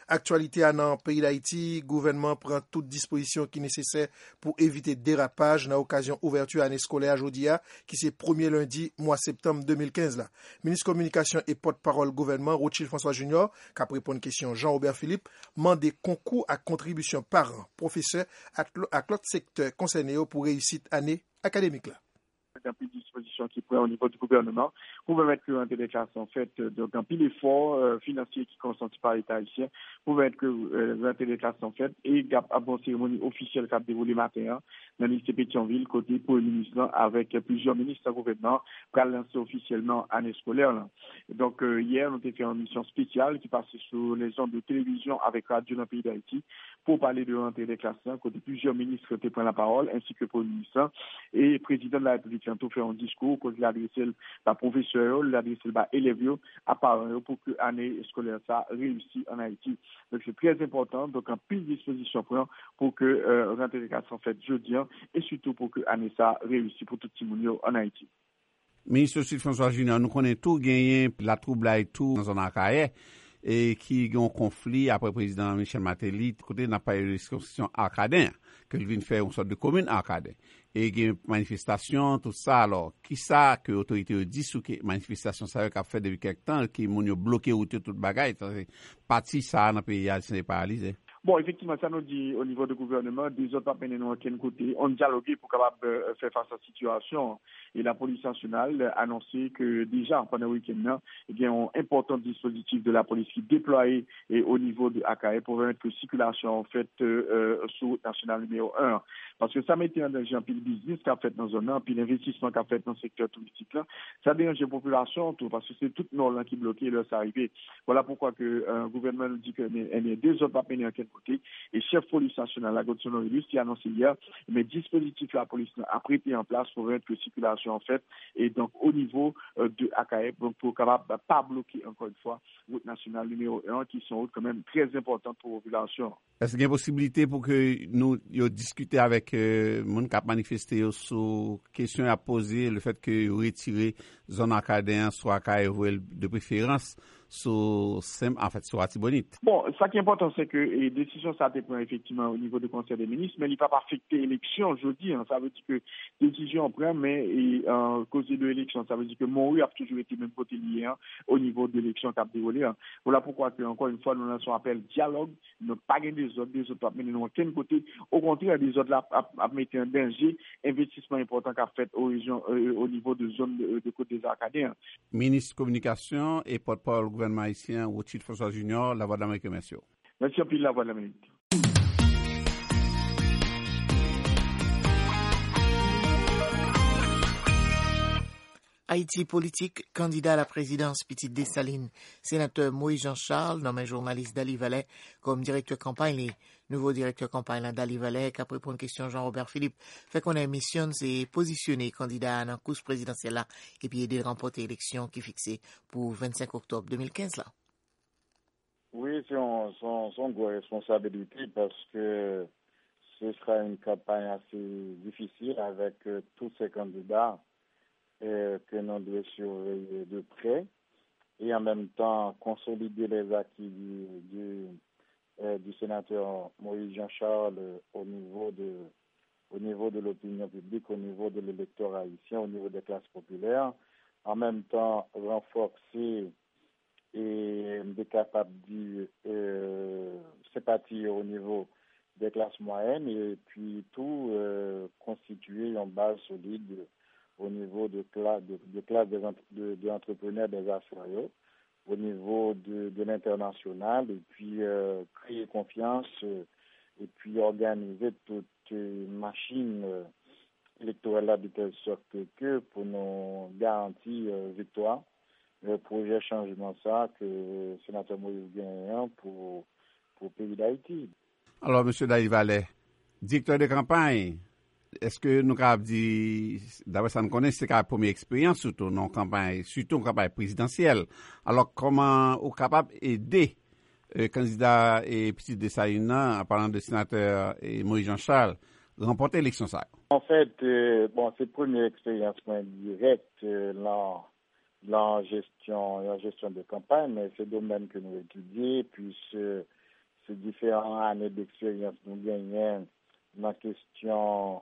Actualité dans le pays d'Haïti, le gouvernement prend toutes dispositions qui sont nécessaires pour éviter dérapage dans l'occasion ouverture année scolaire aujourd'hui, qui c'est premier lundi, mois septembre 2015. Là. Ministre communication et porte-parole gouvernement, Rothschild François Junior, qui a répondu à une question Jean-Robert Philippe, demandé concours à contribution parents, professeurs, à l'autre secteur concerné pour réussite année académique. Là. Un peu de dispositions qui prend au niveau du gouvernement pour permettre que l'entrée des classes, en fait, donc un pile effort financier qui consenti par l'État haïtien pour permettre que l'entrée des classes, en fait, et à bonne cérémonie officielle qui a déroulé matin dans le lycée Pétionville, côté pour le ministre, avec plusieurs ministres du gouvernement pour lancer officiellement l'année scolaire. Là. Donc, hier, on a fait une mission spéciale qui passait sur les ondes de télévision avec radio dans le pays d'Haïti pour parler de l'entrée des classes, côté plusieurs ministres qui prennent la parole, ainsi que pour le ministre et le président de la République tout fait un discours quand il a adressé la professeur, il a adressé les élèves à parents pour que l'année scolaire ça réussisse en Haïti. Donc c'est très important, donc en pile disposition pour que rentrée des classes en fait jeudi et surtout pour que l'année ça réussisse pour tout le monde en Haïti. Ministre François Junior, nous connaissons tout gagné la trouble et tout dans un Akaye et qui ont un conflit après le président Michel Martelly côté n'a pas eu de restriction Acadien que il vient faire une sorte de commune Acadien et il y a une manifestation tout ça alors qui ça que l'autorité dit sous que manifestation ça qu'a fait depuis quelque temps qui moun yo bloqué route toute bagaille parti ça dans pays c'est paralysé. Bon, effectivement, ça nous dit au niveau du gouvernement, des autres pas nous aucun côté. On dialogue pour capable faire face à la situation. Et la police nationale a annoncé que déjà, pendant le week-end, il y a un important dispositif de la police qui est déployé au niveau de AKE pour permettre que la circulation, en fait, sur route nationale numéro 1. Parce que ça mettait en danger un peu le business qu'a fait dans la zone, puis l'investissement qu'a fait dans le secteur touristique là. Ça dérange la population, tout, parce que c'est tout le nord là qui est bloqué, là, ça arrive. Voilà pourquoi que le gouvernement nous dit qu'il y a deux autres pas à quel côté. Et chef police nationale, la Godson Aurelius, qui a annoncé hier, mais dispositif la police a prêté en place pour permettre que circulation en fait, et donc au niveau de AKF, donc pour capable pas bloquer encore une fois route nationale numéro 1, qui sont quand même très importantes pour la population. Est-ce qu'il y a une possibilité pour que nous discuter avec les gens qui ont manifesté sur question à poser le fait que retirer zone acadien soit AKF de préférence sur Atibonite? Bon, ça qui est important, c'est que les décisions ça dépend effectivement au niveau du Conseil des ministres, mais il ne va pas affecter l'élection, je dis. Ça veut dire que décision prend, mais cause de l'élection, ça veut dire que Montréal a toujours été même côté lié au niveau de l'élection qui a déroulé. Voilà pourquoi, encore une fois, nous lançons appel dialogue, ne pas gagner des autres, mais nous aucun côté. Au contraire, des autres là, à mettre en danger, investissement important qu'a fait au niveau de zone de côté des Acadiens. Ministre Communication et porte-parole gouvernement haïtien, Rothschild François Junior, La Voix de l'Amérique, merci. Merci à La Voix de l'Amérique. Haïti politique, candidat à la présidence Petite Dessalines, sénateur Moïse Jean-Charles, nommé journaliste d'Ali Valais comme directeur campagne, les nouveaux directeurs campagne d'Ali Valais, qui après pour une question Jean-Robert Philippe, fait qu'on a mission c'est positionner candidat à la course présidentielle là, et puis aider à remporter l'élection qui est fixée pour 25 octobre 2015 là. Oui, c'est son grosse responsabilité parce que ce sera une campagne assez difficile avec tous ces candidats que nous devons surveiller de près et en même temps consolider les acquis du sénateur Moïse Jean-Charles au niveau de l'opinion publique, au niveau de l'électorat haïtien, au niveau des classes populaires, en même temps renforcer et être capable de sympathie au niveau des classes moyennes et puis tout constituer une base solide au niveau de classe de entrepreneurs des affaires, au niveau de l'international et puis créer confiance et puis organiser toute une machine électorale de telle sorte que pour nous garantir victoire. Le projet changement ça que le sénateur Moïse gagne pour le pays d'Haïti. Alors, M. Daïvalais, directeur de campagne, est-ce que nous avons dit, d'abord ça nous connaît, c'est la première expérience surtout en campagne présidentielle. Alors, comment on est capable d'aider le candidat et Petite Dessalines, en parlant de sénateur Moïse Jean-Charles, remporter l'élection ça? En fait, c'est la première expérience directe la gestion de campagne, mais c'est le domaine que nous étudions, puis différentes années d'expérience nous gagnons dans la question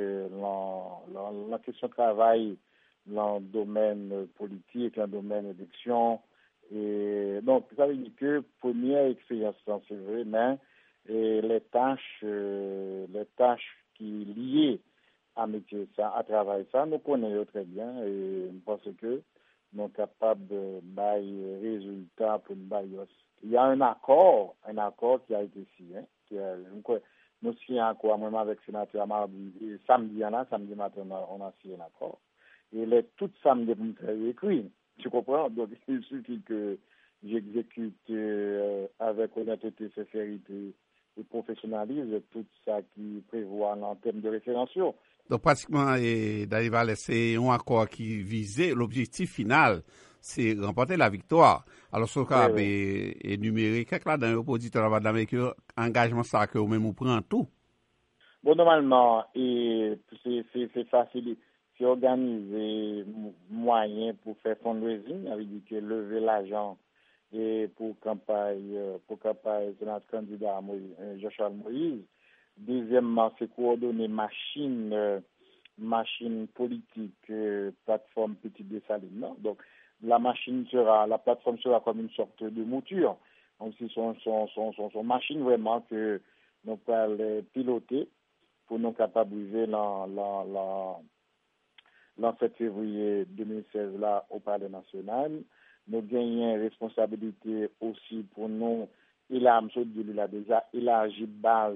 travail dans le domaine politique, dans le domaine élection. Et donc, ça veut dire que première expérience, c'est vrai, mais les tâches qui liées à métier ça, à travail ça, nous connaissons très bien et je pense que nous sommes capables de bailler résultats pour nous bailler. Il y a un accord qui a été signé, nous signons un accord même avec le sénateur mardi, samedi matin, on a signé un accord. Et tout samedi, nous avons écrit. Tu comprends? Donc, il suffit que j'exécute avec honnêteté, sincérité et professionnalisme tout ça qui prévoit en termes de référenciation. Donc, pratiquement, Dalivalet, c'est un accord qui visait l'objectif final, c'est remporter la victoire. Alors, ce cas avait énuméré quelques là dans l'opposition de l'Amérique, engagement ça que vous-même vous prenez tout. Bon, normalement, c'est facile. C'est organiser moyen pour faire fundraising, avec que lever l'argent et pour campagne de notre candidat Jean-Charles Moïse. Deuxièmement, c'est coordonner machine politique, plateforme Petite Dessalines. Donc, la plateforme sera comme une sorte de mouture. Donc, c'est son machine vraiment que nous pouvons piloter pour nous capabiliser le 7 février 2016 là au Palais national. Nous gagnons responsabilité aussi pour nous, il a déjà élargi base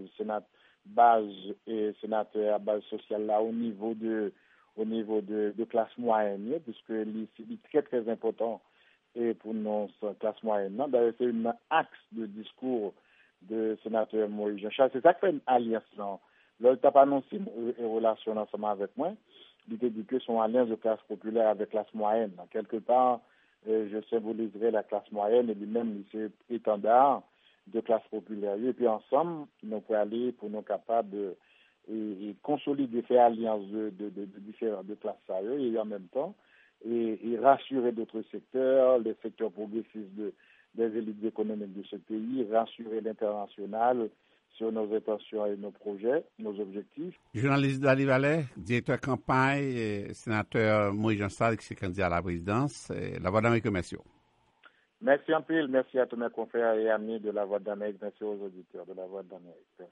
sénateur, base sociale là au niveau de classe moyenne, puisque c'est très très important et pour nous classe moyenne. D'ailleurs, c'est un axe de discours de sénateur Moïse Jean-Charles. C'est ça qui fait une alliance. Là, il n'a pas annoncé une relation ensemble avec moi. Il dit que son alliance de classe populaire avec classe moyenne. Quelque part, je symboliserai la classe moyenne et lui-même, c'est étendard de classe populaire. Et puis ensemble, nous pouvons aller pour nous capables de consolider, faire alliance de différentes classes et en même temps, et rassurer d'autres secteurs, les secteurs progressistes des élites économiques de ce pays, rassurer l'international sur nos intentions et nos projets, nos objectifs. Journaliste Dalivalet, directeur campagne, sénateur Moïse Jean-Charles, qui est candidat à la présidence. La Voix d'Amérique, merci. Merci un peu, merci à tous mes confrères et amis de la Voix d'Amérique, merci aux auditeurs de la Voix d'Amérique. Merci.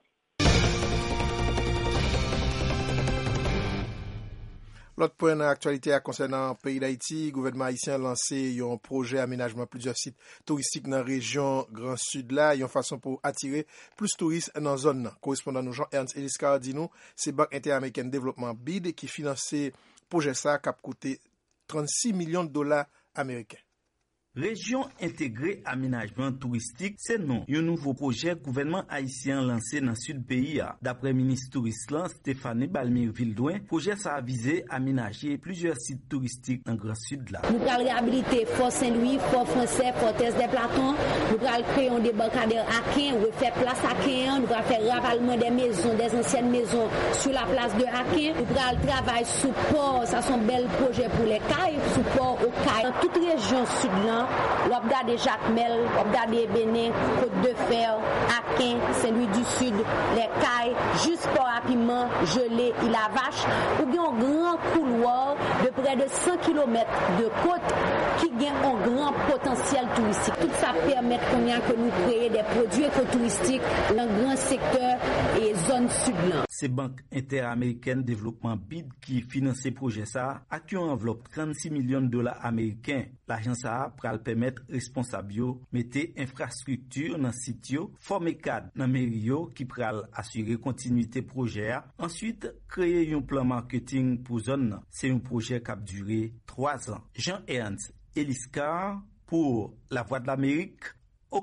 L'autre point d'actualité concernant le pays d'Haïti, le gouvernement haïtien a lancé un projet d'aménagement plusieurs sites touristiques dans la région Grand Sud là, une façon pour attirer plus de touristes dans la zone. Correspondant nous Jean-Ernst Eliskar dit nous, c'est Banque interaméricaine de développement BID qui finançait le projet ça qui a coûté $36 millions américains. Région intégrée aménagement touristique, c'est non. Un nouveau projet gouvernement haïtien lancé dans le sud pays. D'après ministre touriste Stéphanie Balmire-Vildouin, projet ça a visé aménager plusieurs sites touristiques dans le Grand Sud là. Nous allons réhabiliter Fort Saint-Louis, Fort Français, Fortesse des Platons. Nous allons créer un débarcadère à Quin, refaire place à Quin. Nous allons faire ravalement des maisons, des anciennes maisons sur la place de Aquin. Nous allons travailler sous port, ça sont bel projet pour les cailles, sous port aux cailles. Dans toute région sud là, l'Obda de Jacmel, l'Obda de Bénin, Côte de Fer, Aquin, Saint-Louis du Sud, les Cailles, juste pour rapidement Gelé, il a vache, ou bien un grand couloir de près de 100 km de côte qui gagne un grand potentiel touristique. Tout ça permet que nous créions des produits écotouristiques dans le grand secteur et zone sud là. C'est Banque interaméricaine de développement BID qui finance ce projet ça, avec une enveloppe $36 millions américains. L'agence a pour permettre responsables mettre infrastructure dans site, former cadre dans mairie qui pral assurer continuité projet. Ensuite, créer un plan marketing pour zone. C'est un projet qui a duré 3 ans. Jean-Ernst Eliskar pour La Voix de l'Amérique,